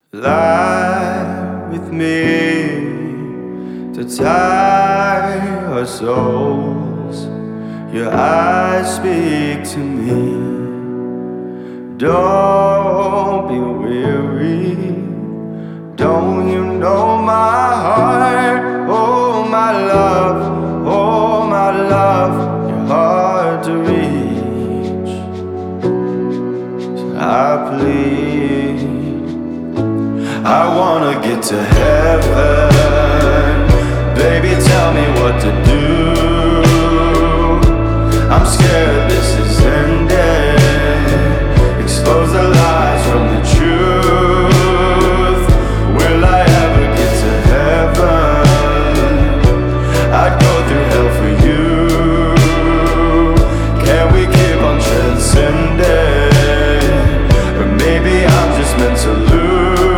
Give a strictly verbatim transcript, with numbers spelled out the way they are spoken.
Lie with me to tie our souls. Your eyes speak to me. Don't be weary. Don't you know my heart? Oh my love, oh my love, you're hard to reach. So I plead, I wanna get to heaven. Baby, tell me what to do. I'm scared this is